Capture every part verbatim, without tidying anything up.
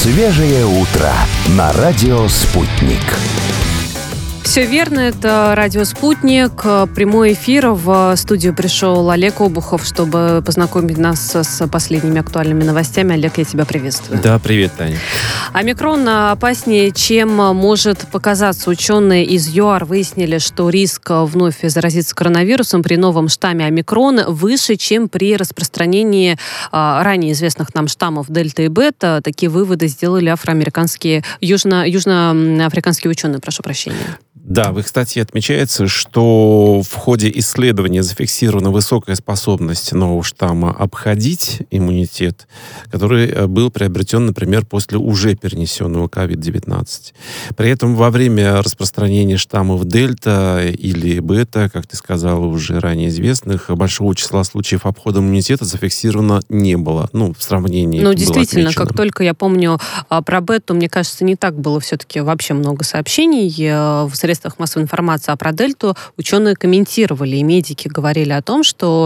Свежее утро на радио «Спутник». Все верно, это радио «Спутник». Прямой эфир. В студию пришел Олег Обухов, чтобы познакомить нас с последними актуальными новостями. Олег, я тебя приветствую. Да, привет, Таня. Омикрон опаснее, чем может показаться. Ученые из ЮАР выяснили, что риск вновь заразиться коронавирусом при новом штамме омикрон выше, чем при распространении ранее известных нам штаммов дельта и бета. Такие выводы сделали афроамериканские, южно, южноафриканские ученые, прошу прощения. Да, в их статье отмечается, что в ходе исследования зафиксирована высокая способность нового штамма обходить иммунитет, который был приобретен, например, после уже перенесенного ковид девятнадцать. При этом во время распространения штаммов дельта или бета, как ты сказала, уже ранее известных, большого числа случаев обхода иммунитета зафиксировано не было. Ну, в сравнении Ну, было действительно, отмечено. как только я помню про бету, мне кажется, не так было все-таки вообще много сообщений в средствах массовой информации, а про дельту ученые комментировали, и медики говорили о том, что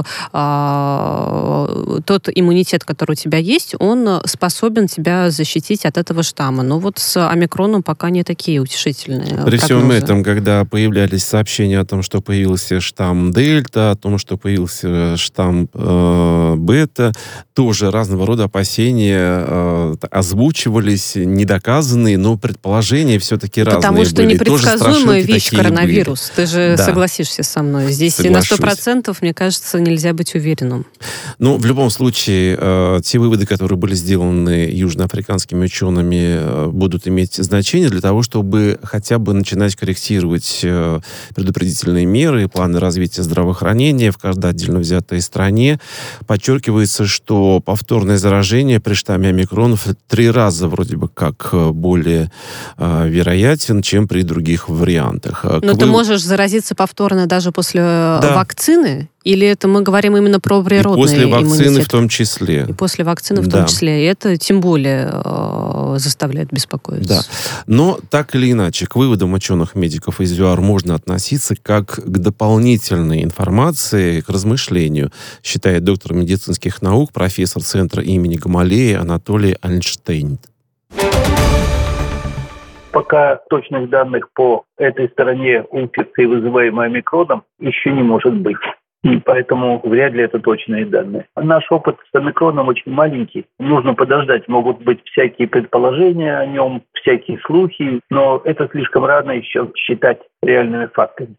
э, тот иммунитет, который у тебя есть, он способен тебя защитить от этого штамма. Но вот с омикроном пока не такие утешительные При прогнозы. всем этом, когда появлялись сообщения о том, что появился штамм дельта, о том, что появился штамм э, бета, тоже разного рода опасения э, озвучивались, недоказанные, но предположения все-таки разные Потому что были. непредсказуемая вещь коронавирус. Ты же да. согласишься со мной. Здесь Соглашусь. на сто процентов, мне кажется, нельзя быть уверенным. Ну, в любом случае, э, те выводы, которые были сделаны южноафриканскими учеными, э, будут иметь значение для того, чтобы хотя бы начинать корректировать э, предупредительные меры, планы развития здравоохранения в каждой отдельно взятой стране. Подчеркивается, что повторное заражение при штамме омикрон в три раза вроде бы как более э, вероятен, чем при других вариантах. Но ты можешь заразиться повторно даже после да. вакцины? Или это мы говорим именно про природный иммунитет? И после вакцины иммунитет? в том числе. И после вакцины в да. том числе. И это тем более э, заставляет беспокоиться. Да. Но так или иначе, к выводам ученых-медиков из ЮАР можно относиться как к дополнительной информации, к размышлению, считает доктор медицинских наук, профессор Центра имени Гамалеи Анатолий Альнштейн. Пока точных данных по этой стороне инфекции, вызываемой омикроном, еще не может быть. И поэтому вряд ли это точные данные. Наш опыт с омикроном очень маленький. Нужно подождать. Могут быть всякие предположения о нем, всякие слухи, но это слишком рано еще считать реальными фактами.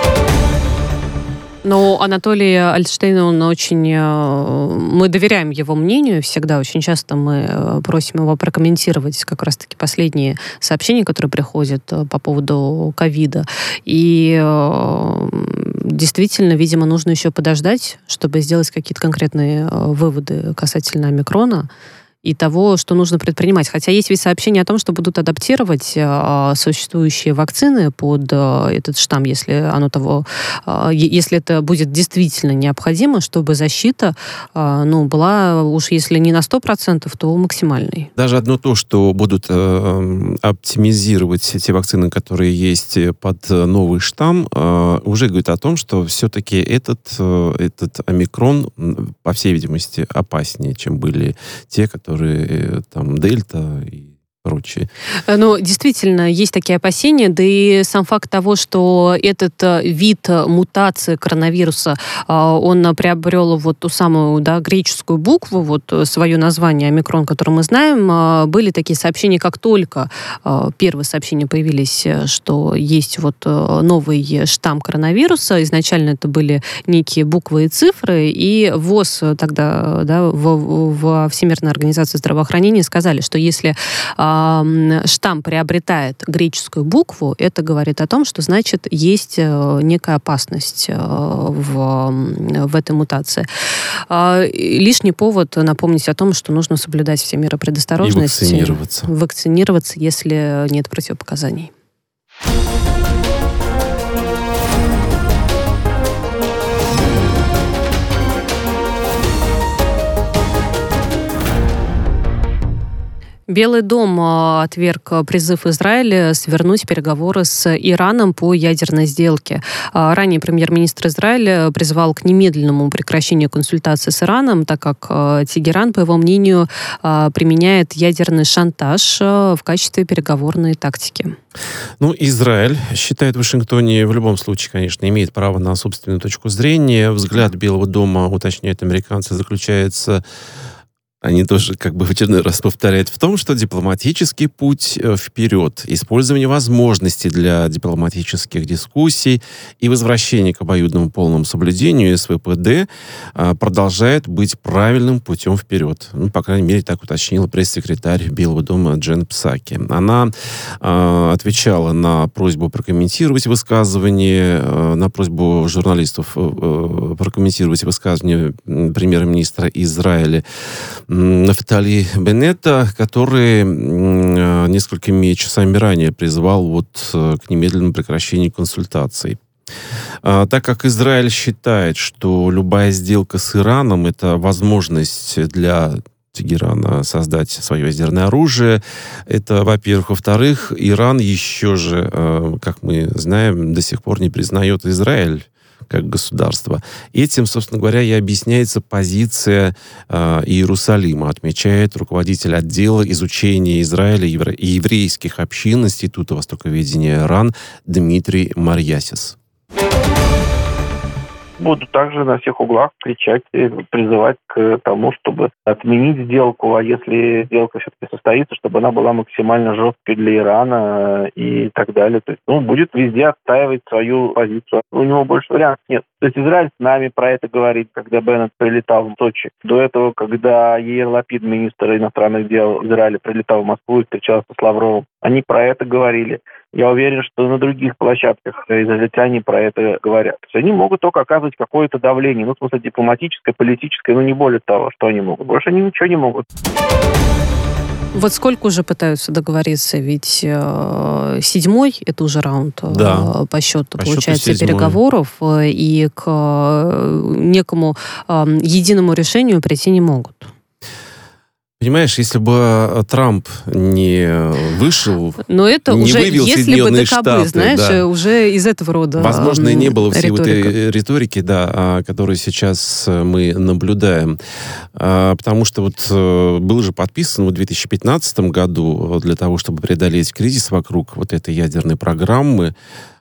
Но Анатолий Альнштейн, он очень... Мы доверяем его мнению всегда. Очень часто мы просим его прокомментировать как раз-таки последние сообщения, которые приходят по поводу ковида. И действительно, видимо, нужно еще подождать, чтобы сделать какие-то конкретные выводы касательно омикрона и того, что нужно предпринимать. Хотя есть ведь сообщения о том, что будут адаптировать э, существующие вакцины под э, этот штамм, если оно того, э, если это будет действительно необходимо, чтобы защита э, ну, была уж если не на сто процентов, то максимальной. Даже одно то, что будут э, оптимизировать те вакцины, которые есть под новый штамм, э, уже говорит о том, что все-таки этот, э, этот омикрон, по всей видимости, опаснее, чем были те, которые которые там дельта и прочее. Ну, действительно, есть такие опасения, да и сам факт того, что этот вид мутации коронавируса, он приобрел вот ту самую, да, греческую букву, вот свое название омикрон, которое мы знаем, были такие сообщения, как только первые сообщения появились, что есть вот новый штамм коронавируса, изначально это были некие буквы и цифры, и ВОЗ тогда, да, в, в Всемирной организации здравоохранения сказали, что если штамм приобретает греческую букву, это говорит о том, что, значит, есть некая опасность в, в этой мутации. Лишний повод напомнить о том, что нужно соблюдать все меры предосторожности. И вакцинироваться. Вакцинироваться, если нет противопоказаний. Белый дом отверг призыв Израиля свернуть переговоры с Ираном по ядерной сделке. Ранее премьер-министр Израиля призвал к немедленному прекращению консультаций с Ираном, так как Тегеран, по его мнению, применяет ядерный шантаж в качестве переговорной тактики. Ну, Израиль считает, в Вашингтоне в любом случае, конечно, имеет право на собственную точку зрения. Взгляд Белого дома, уточняют американцы, заключается... Они тоже как бы в очередной раз повторяют в том, что дипломатический путь вперед, использование возможностей для дипломатических дискуссий и возвращение к обоюдному полному соблюдению эс вэ пэ дэ продолжает быть правильным путем вперед. Ну, по крайней мере, так уточнила пресс-секретарь Белого дома Джен Псаки. Она э, отвечала на просьбу прокомментировать высказывание, э, на просьбу журналистов э, прокомментировать высказывание премьер-министра Израиля Нафтали Беннета, который несколькими часами ранее призвал вот к немедленному прекращению консультаций. Так как Израиль считает, что любая сделка с Ираном – это возможность для Тегерана создать свое ядерное оружие, это, во-первых. Во-вторых, Иран еще же, как мы знаем, до сих пор не признает Израиль как государство. Этим, собственно говоря, и объясняется позиция э, Иерусалима, отмечает руководитель отдела изучения Израиля и еврейских общин Института востоковедения РАН Дмитрий Марьясис. Буду также на всех углах кричать и призывать к тому, чтобы отменить сделку, а если сделка все-таки состоится, чтобы она была максимально жесткой для Ирана и так далее. То есть, ну, будет везде отстаивать свою позицию. У него больше вариантов нет. То есть Израиль с нами про это говорит, когда Беннет прилетал в Сочи. До этого, когда Яир Лапид, министр иностранных дел Израиля, прилетал в Москву и встречался с Лавровым, они про это говорили. Я уверен, что на других площадках израильтяне про это говорят. То есть они могут только оказывать какое-то давление, ну, в смысле, дипломатическое, политическое, но не более того, что они могут. Больше они ничего не могут. Вот сколько уже пытаются договориться? Ведь э, седьмой, это уже раунд да. э, по счету, по получается, счету переговоров, э, и к э, некому э, единому решению прийти не могут. Понимаешь, если бы Трамп не вышел, но это не уже, вывел если Соединенные бы ДКБ, Штаты, знаешь, да. уже из этого рода возможно, и не было всей риторика. вот этой риторики, да, которую сейчас мы наблюдаем. Потому что вот был же подписан в две тысячи пятнадцатом году для того, чтобы преодолеть кризис вокруг вот этой ядерной программы,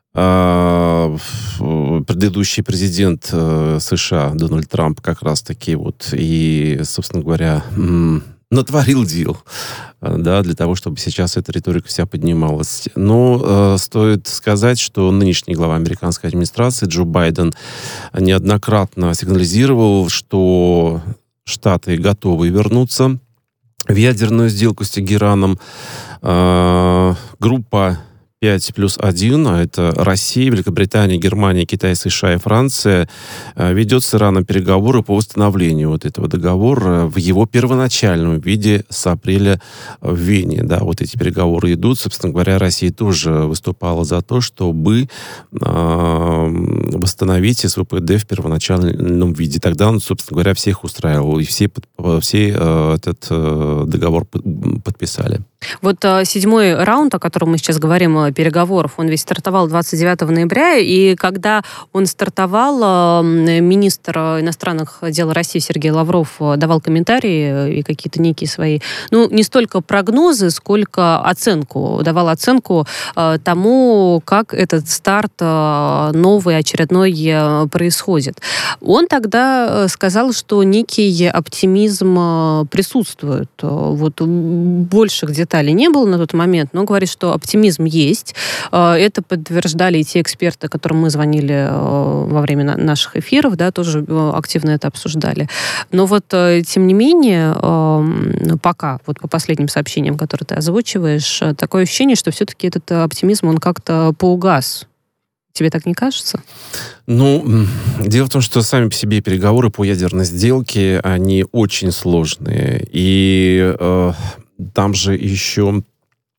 предыдущий президент США Дональд Трамп как раз-таки вот и, собственно говоря, натворил дел, да, для того, чтобы сейчас эта риторика вся поднималась. Но э, стоит сказать, что нынешний глава американской администрации Джо Байден неоднократно сигнализировал, что Штаты готовы вернуться в ядерную сделку с Тегераном. Э, группа пять плюс один, а это Россия, Великобритания, Германия, Китай, США и Франция, ведет с Ираном переговоры по восстановлению вот этого договора в его первоначальном виде с апреля в Вене. Да, вот эти переговоры идут. Собственно говоря, Россия тоже выступала за то, чтобы э, восстановить эс вэ пэ дэ в первоначальном виде. Тогда он, собственно говоря, всех устраивал, и все, все э, этот э, договор подписали. Вот э, седьмой раунд, о котором мы сейчас говорим, переговоров, он ведь стартовал двадцать девятого ноября, и когда он стартовал, министр иностранных дел России Сергей Лавров давал комментарии и какие-то некие свои, ну, не столько прогнозы, сколько оценку, давал оценку э, тому, как этот старт э, новый, очередной э, происходит. Он тогда сказал, что некий оптимизм э, присутствует. Вот больших деталей не было на тот момент, но говорит, что оптимизм есть. Это подтверждали и те эксперты, которым мы звонили во время наших эфиров, да, тоже активно это обсуждали. Но вот, тем не менее, пока, вот по последним сообщениям, которые ты озвучиваешь, такое ощущение, что все-таки этот оптимизм, он как-то поугас. Тебе так не кажется? Ну, дело в том, что сами по себе переговоры по ядерной сделке, они очень сложные. И э, там же еще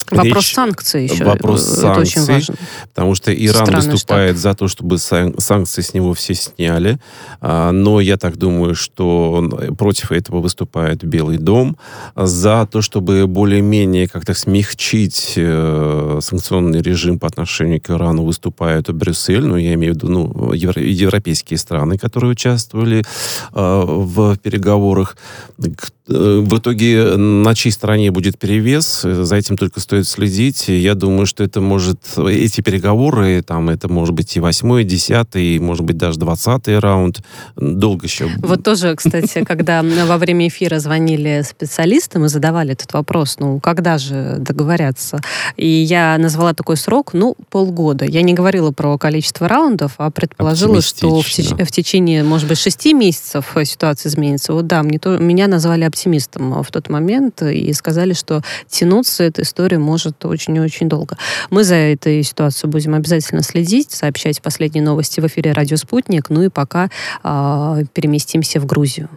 Вопрос Речь, санкций еще. Вопрос это санкций, очень важно. Потому что Иран Странный выступает штат. за то, чтобы сан- санкции с него все сняли. А, но я так думаю, что он, против этого выступает Белый дом. За то, чтобы более-менее как-то смягчить э, санкционный режим по отношению к Ирану, выступает Брюссель. Ну, я имею в виду ну, евро- европейские страны, которые участвовали э, в переговорах. В итоге на чьей стороне будет перевес, за этим только стоит следить. Я думаю, что это может... Эти переговоры, там, это может быть и восьмой, и десятый, и, может быть, даже двадцатый раунд. Долго еще. Вот тоже, кстати, когда во время эфира звонили специалистам и задавали этот вопрос, ну, когда же договорятся? И я назвала такой срок, ну, полгода. Я не говорила про количество раундов, а предположила, что в, теч- в течение, может быть, шести месяцев ситуация изменится. Вот да, мне то, меня назвали оптимистом в тот момент и сказали, что тянуться эта история может очень и очень долго. Мы за этой ситуацией будем обязательно следить, сообщать последние новости в эфире «Радио Спутник». Ну и пока э, переместимся в Грузию.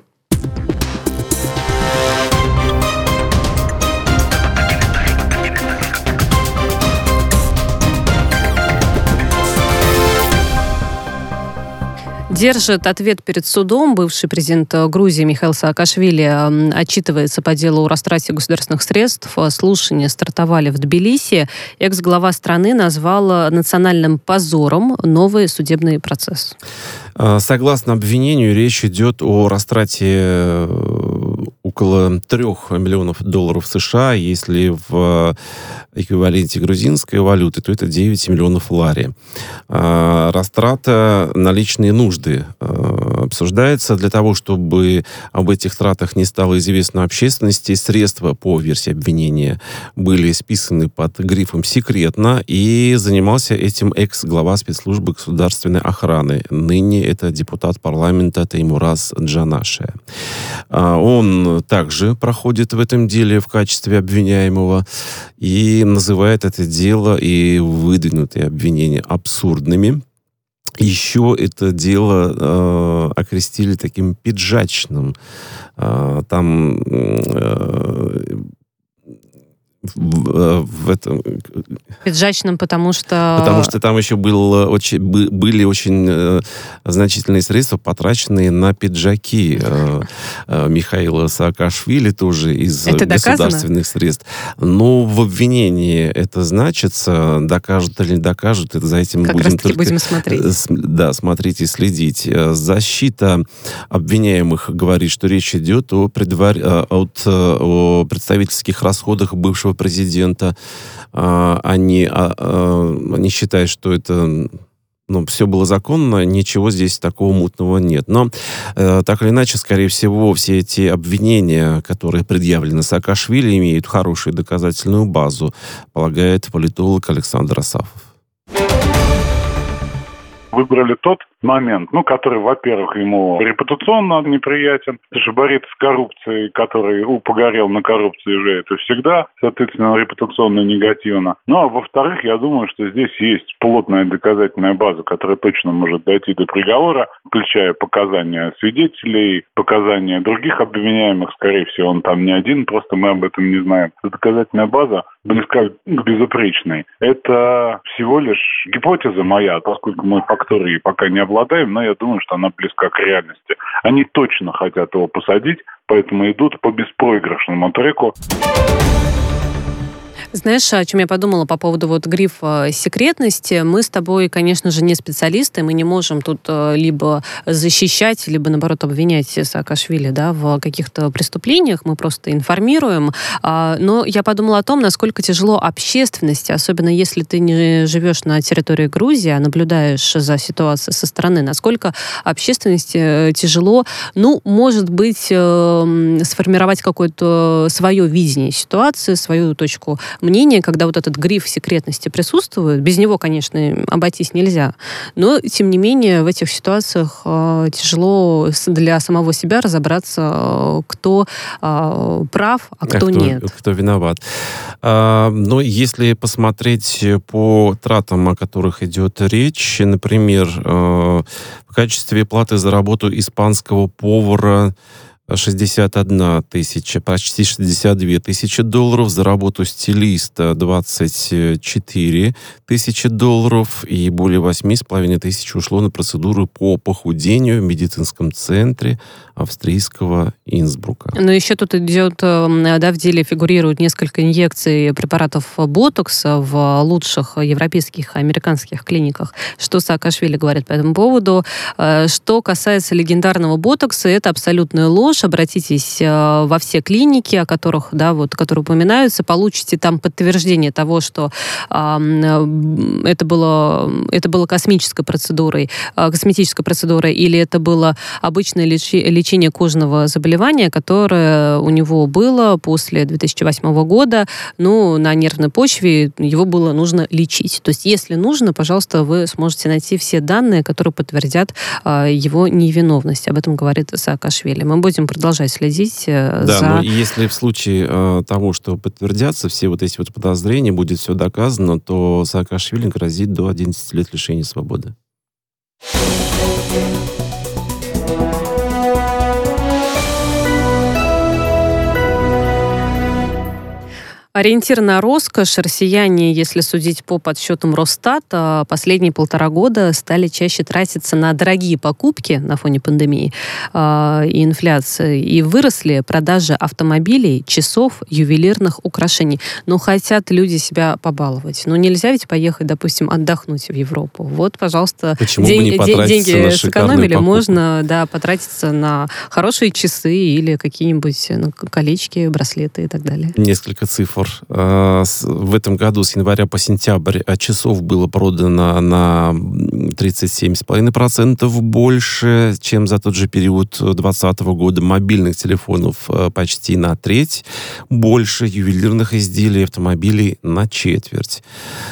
Держит ответ перед судом. Бывший президент Грузии Михаил Саакашвили отчитывается по делу о растрате государственных средств. Слушания стартовали в Тбилиси. Экс-глава страны назвал национальным позором новый судебный процесс. Согласно обвинению, речь идет о растрате около трех миллионов долларов США. Если в эквиваленте грузинской валюты, то это девять миллионов лари. Растрата на личные нужды обсуждается для того, чтобы об этих тратах не стало известно общественности. Средства, по версии обвинения, были списаны под грифом «секретно», и занимался этим экс-глава спецслужбы государственной охраны. Ныне это депутат парламента Теймураз Джанаше. Он также проходит в этом деле в качестве обвиняемого и называет это дело и выдвинутые обвинения абсурдными. Еще это дело э, окрестили таким пиджачным. Э, там э, в, в этом... Пиджачным, потому что... Потому что там еще был очень, были очень э, значительные средства, потраченные на пиджаки э, э, Михаила Саакашвили, тоже из это государственных доказано? средств. Но в обвинении это значится, докажут или не докажут, это за этим как будем только... будем смотреть. Да, смотреть и следить. Защита обвиняемых говорит, что речь идет о, предвар... от, о представительских расходах бывшего президента. Они, они считают, что это ну, все было законно, ничего здесь такого мутного нет. Но так или иначе, скорее всего, все эти обвинения, которые предъявлены Саакашвили, имеют хорошую доказательную базу, полагает политолог Александр Асафов. Выбрали тот момент, ну, который, во-первых, ему репутационно неприятен. Это же борец с коррупцией, который у, погорел на коррупции уже, это всегда, соответственно, репутационно негативно. Ну, а во-вторых, я думаю, что здесь есть плотная доказательная база, которая точно может дойти до приговора, включая показания свидетелей, показания других обвиняемых. Скорее всего, он там не один, просто мы об этом не знаем. Доказательная база близка к безупречной. Это всего лишь гипотеза моя, поскольку мы факторией пока не обладаем, но я думаю, что она близка к реальности. Они точно хотят его посадить, поэтому идут по беспроигрышному треку. Знаешь, о чем я подумала по поводу вот грифа секретности? Мы с тобой, конечно же, не специалисты, мы не можем тут либо защищать, либо, наоборот, обвинять Саакашвили, да, в каких-то преступлениях, мы просто информируем. Но я подумала о том, насколько тяжело общественности, особенно если ты не живешь на территории Грузии, а наблюдаешь за ситуацией со стороны, насколько общественности тяжело, ну, может быть, сформировать какое-то свое видение ситуации, свою точку мнение, когда вот этот гриф секретности присутствует. Без него, конечно, обойтись нельзя. Но, тем не менее, в этих ситуациях э, тяжело для самого себя разобраться, э, кто э, прав, а кто, а кто нет. Кто виноват. А, но если посмотреть по тратам, о которых идет речь, например, э, в качестве платы за работу испанского повара шестьдесят одна тысяча, почти шестьдесят две тысячи долларов. За работу стилиста двадцать четыре тысячи долларов. И более восемь с половиной тысяч ушло на процедуру по похудению в медицинском центре австрийского Инсбрука. Но еще тут идет, да, в деле фигурируют несколько инъекций препаратов ботокса в лучших европейских и американских клиниках. Что Саакашвили говорит по этому поводу? Что касается легендарного ботокса, это абсолютная ложь. Обратитесь во все клиники, о которых, да, вот, которые упоминаются, получите там подтверждение того, что э, это было, это было космической процедурой, э, косметической процедурой, или это было обычное лечи, лечение кожного заболевания, которое у него было после две тысячи восьмого года, ну, на нервной почве его было нужно лечить. То есть, если нужно, пожалуйста, вы сможете найти все данные, которые подтвердят э, его невиновность. Об этом говорит Саакашвили. Мы будем продолжать следить э, да, за... но если в случае э, того, что подтвердятся все вот эти вот подозрения, будет все доказано, то Саакашвили грозит до одиннадцати лет лишения свободы. Ориентир на роскошь. Россияне, если судить по подсчетам Росстата, последние полтора года стали чаще тратиться на дорогие покупки на фоне пандемии э, и инфляции. И выросли продажи автомобилей, часов, ювелирных украшений. Но хотят люди себя побаловать. Ну, нельзя ведь поехать, допустим, отдохнуть в Европу. Вот, пожалуйста, Почему день, бы не день, деньги сэкономили, покупку? Можно, да, потратиться на хорошие часы или какие-нибудь, ну, колечки, браслеты и так далее. Несколько цифр. В этом году с января по сентябрь часов было продано на тридцать семь целых пять десятых процента больше, чем за тот же период две тысячи двадцатого года. Мобильных телефонов почти на треть больше, ювелирных изделий, автомобилей на четверть.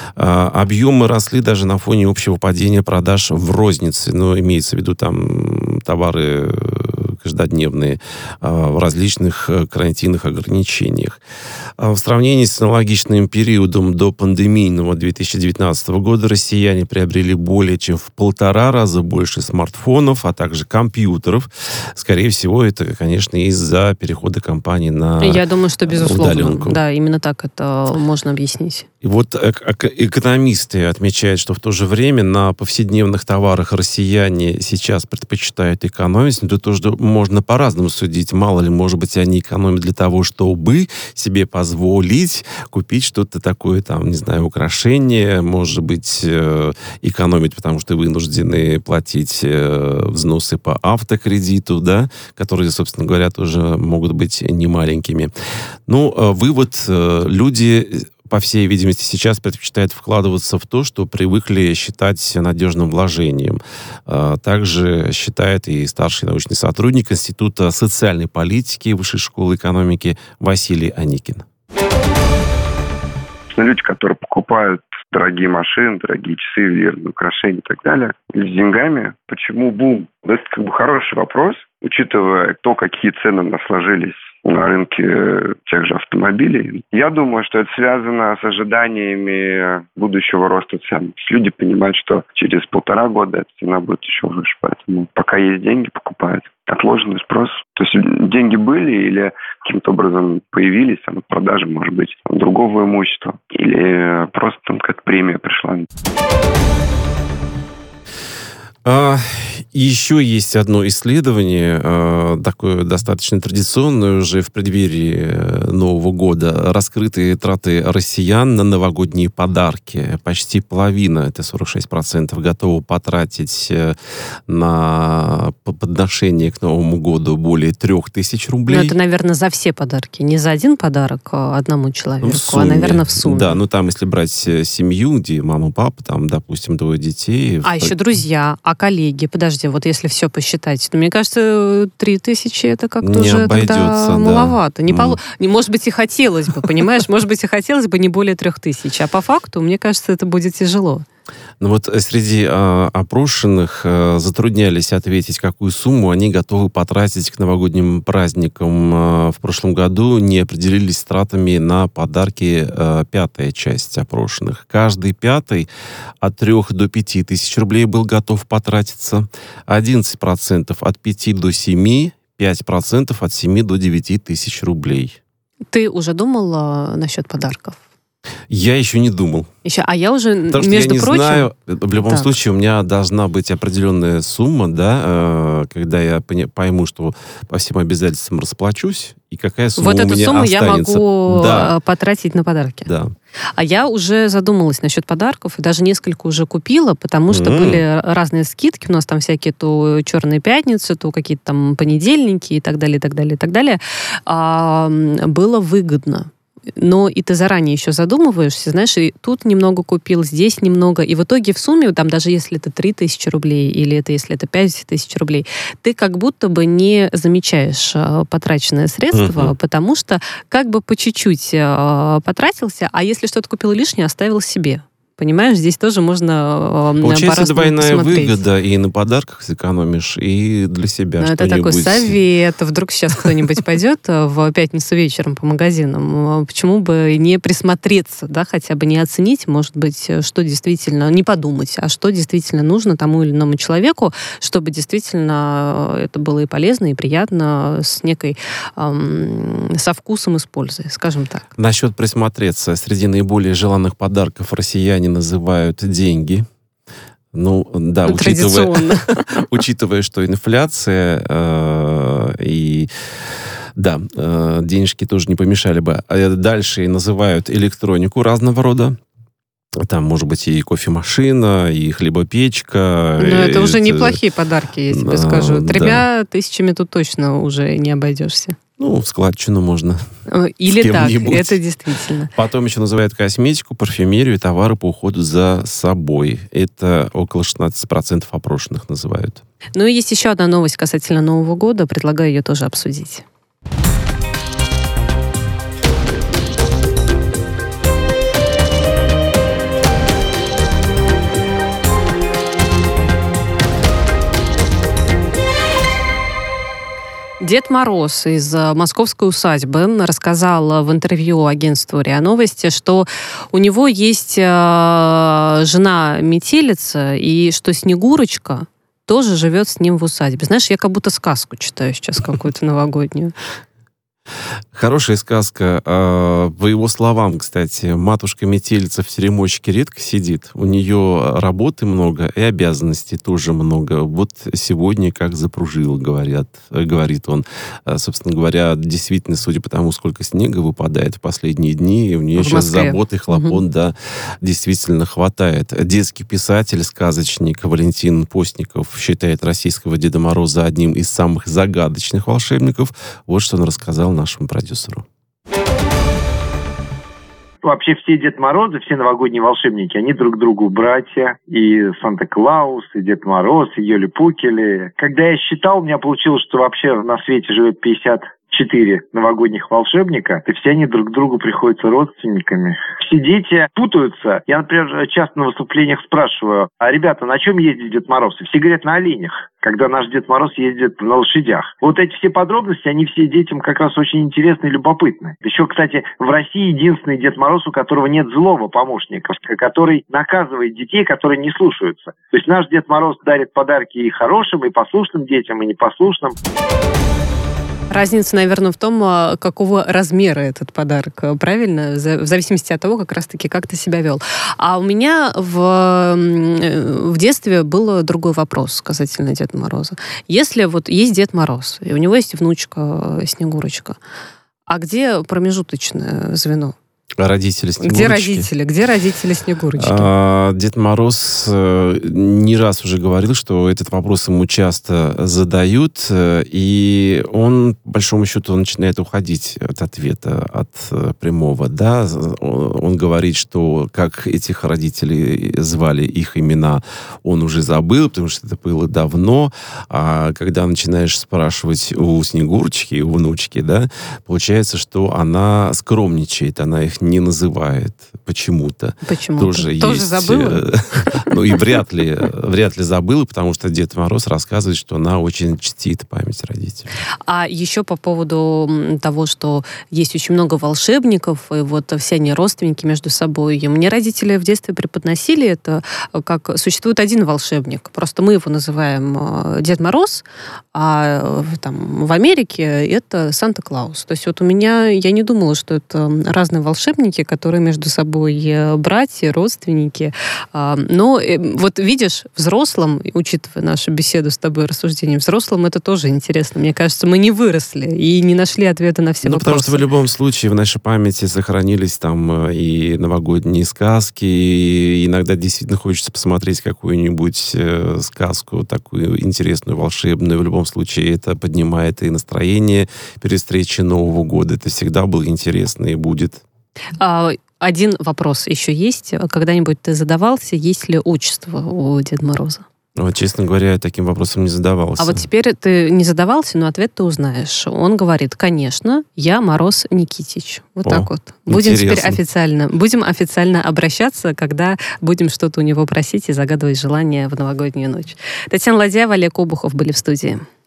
Объемы росли даже на фоне общего падения продаж в рознице. Но имеется в виду там товары каждодневные в различных карантинных ограничениях. В сравнении с аналогичным периодом до пандемийного две тысячи девятнадцатого года россияне приобрели более чем в полтора раза больше смартфонов, а также компьютеров. Скорее всего, это, конечно, из-за перехода компании на Я думаю, что безусловно. удаленку. Да, именно так это можно объяснить. И вот экономисты отмечают, что в то же время на повседневных товарах россияне сейчас предпочитают экономить, но это тоже можно по-разному судить. Мало ли, может быть, они экономят для того, чтобы себе позволить купить что-то такое, там, не знаю, украшение, может быть, экономить, потому что вынуждены платить взносы по автокредиту, да, которые, собственно говоря, тоже могут быть немаленькими. Ну, вывод: люди, по всей видимости, сейчас предпочитают вкладываться в то, что привыкли считать надежным вложением. Также считает и старший научный сотрудник Института социальной политики Высшей школы экономики Василий Аникин. Люди, которые покупают дорогие машины, дорогие часы, ювелирные украшения и так далее, с деньгами, почему бум? Это как бы хороший вопрос, учитывая то, какие цены у нас сложились на рынке тех же автомобилей. Я думаю, что это связано с ожиданиями будущего роста цен. Люди понимают, что через полтора года эта цена будет еще выше. Поэтому пока есть деньги, покупают. Отложенный спрос. То есть деньги были или каким-то образом появились, там, от продажи, может быть, другого имущества. Или просто там какая-то премия пришла. А, еще есть одно исследование, а, такое достаточно традиционное уже в преддверии Нового года. Раскрытые траты россиян на новогодние подарки. Почти половина, это сорок шесть процентов, готовы потратить на подношение к Новому году более трех тысяч рублей. Ну, это, наверное, за все подарки. Не за один подарок одному человеку, а, наверное, в сумме. Да, ну там, если брать семью, где мама, папа, там, допустим, двое детей. А в... еще друзья. А коллеги, подожди, вот если все посчитать, то, мне кажется, три тысячи это как-то не уже обойдется, тогда да. маловато. Не Mm. полу... не, может быть, и хотелось бы, понимаешь? Может быть, и хотелось бы не более трех тысяч. А по факту, мне кажется, это будет тяжело. Ну вот среди э, опрошенных э, затруднялись ответить, какую сумму они готовы потратить к новогодним праздникам. Э, в прошлом году не определились с тратами на подарки э, пятая часть опрошенных. Каждый пятый от трех до пяти тысяч рублей был готов потратиться. одиннадцать процентов от пяти до семи, пять процентов от семи до девяти тысяч рублей. Ты уже думал а, насчет подарков? Я еще не думал. Еще, а я уже, Потому что между я не прочим... знаю, в любом Так. случае у меня должна быть определенная сумма, да, э, когда я пони- пойму, что по всем обязательствам расплачусь, и какая сумма Вот у эту меня сумму останется. я могу Да, а, потратить на подарки. да. А я уже задумалась насчет подарков, и даже несколько уже купила, потому что М. были разные скидки. У нас там всякие то черные пятницы, то какие-то там понедельники и так далее, и так далее, и так далее. А, м, было выгодно. Но и ты заранее еще задумываешься, знаешь, и тут немного купил, здесь немного, и в итоге в сумме, там даже если это три тысячи рублей, или это если это пять тысяч рублей, ты как будто бы не замечаешь э, потраченное средство, Мгм. потому что как бы по чуть-чуть э, потратился, а если что-то купил лишнее, оставил себе. Понимаешь, здесь тоже можно э, Получается по-разному двойная посмотреть. выгода, и на подарках сэкономишь, и для себя Ну, это что-нибудь. такой совет. Вдруг сейчас кто-нибудь пойдет в пятницу вечером по магазинам. Почему бы не присмотреться, да, хотя бы не оценить, может быть, что действительно, не подумать, а что действительно нужно тому или иному человеку, чтобы действительно это было и полезно, и приятно, с некой, эм, со вкусом и с пользой, скажем так. Насчет присмотреться. Среди наиболее желанных подарков россияне называют деньги. Ну, да, учитывая, Традиционно. учитывая, что инфляция э, и да, э, денежки тоже не помешали бы. А дальше называют электронику разного рода. Там, может быть, и кофемашина, и хлебопечка. Но и это уже это- неплохие подарки, я тебе А, скажу. да. Тремя тысячами тут точно уже не обойдешься. Ну, в складчину можно. Или так, кем-нибудь. это действительно. Потом еще называют косметику, парфюмерию и товары по уходу за собой. Это около шестнадцать процентов опрошенных называют. Ну и есть еще одна новость касательно Нового года. Предлагаю ее тоже обсудить. Дед Мороз из э, московской усадьбы рассказал в интервью агентству РИА Новости, что у него есть э, жена-метелица, и что Снегурочка тоже живет с ним в усадьбе. Знаешь, я как будто сказку читаю сейчас какую-то новогоднюю. Хорошая сказка. А, по его словам, кстати, матушка-метелица в теремочке редко сидит. У нее работы много и обязанностей тоже много. Вот сегодня как запружила, говорят, говорит он. А, собственно говоря, действительно, судя по тому, сколько снега выпадает в последние дни, у нее В сейчас Москве. забот и хлопот, Мгм. да, действительно хватает. Детский писатель, сказочник Валентин Постников считает российского Деда Мороза одним из самых загадочных волшебников. Вот что он рассказал нашему продюсеру. Вообще все Дед Морозы, все новогодние волшебники, они друг другу братья. И Санта-Клаус, и Дед Мороз, и Йоли-Пукели. Когда я считал, у меня получилось, что вообще на свете живет пятьдесят четыре новогодних волшебника, и все они друг другу приходятся родственниками. Все дети путаются. Я, например, часто на выступлениях спрашиваю: а, ребята, на чем ездит Дед Мороз? И все говорят: на оленях, когда наш Дед Мороз ездит на лошадях. Вот эти все подробности, они все детям как раз очень интересны и любопытны. Еще, кстати, в России единственный Дед Мороз, у которого нет злого помощника, который наказывает детей, которые не слушаются. То есть наш Дед Мороз дарит подарки и хорошим, и послушным детям, и непослушным. Разница, наверное, в том, а, какого размера этот подарок, а, правильно? За- В зависимости от того, как раз-таки, как ты себя вел. А у меня в, м, в детстве был другой вопрос касательно Деда Мороза. Если вот есть Дед Мороз, и у него есть внучка э, Снегурочка, а где промежуточное звено? Родители Снегурочки. Где родители? Где родители Снегурочки? А, Дед Мороз э, не раз уже говорил, что этот вопрос ему часто задают, э, и он, по большому счету, начинает уходить от ответа, от э, прямого. Да? Он, он говорит, что как этих родителей звали, их имена, он уже забыл, потому что это было давно. А когда начинаешь спрашивать у Снегурочки, у внучки, да, получается, что она скромничает, она их не называет почему-то. Почему-то. Тоже, Тоже есть, забыла? Ну и вряд ли, вряд ли забыла, потому что Дед Мороз рассказывает, что она очень чтит память родителей. А еще по поводу того, что есть очень много волшебников, и вот все они родственники между собой. И мне родители в детстве преподносили это, как существует один волшебник. Просто мы его называем Дед Мороз, а там в Америке это Санта-Клаус. То есть вот у меня, я не думала, что это разные волшебники, которые между собой братья, родственники. Но вот видишь, взрослым, учитывая нашу беседу с тобой, рассуждение, взрослым это тоже интересно. Мне кажется, мы не выросли и не нашли ответа на все ну, вопросы. Потому что в любом случае в нашей памяти сохранились там и новогодние сказки, и иногда действительно хочется посмотреть какую-нибудь э, сказку такую интересную, волшебную. В любом случае это поднимает и настроение перед встречей Нового года. Это всегда было интересно и будет. А, один вопрос еще есть. Когда-нибудь ты задавался, есть ли отчество у Деда Мороза? Вот, честно говоря, я таким вопросом не задавался. А вот теперь ты не задавался, но ответ ты узнаешь. Он говорит, конечно, я Мороз Никитич. Вот О, так вот. Будем интересно. Теперь официально, будем официально обращаться, когда будем что-то у него просить и загадывать желание в новогоднюю ночь. Татьяна Ладьяева, Олег Обухов были в студии.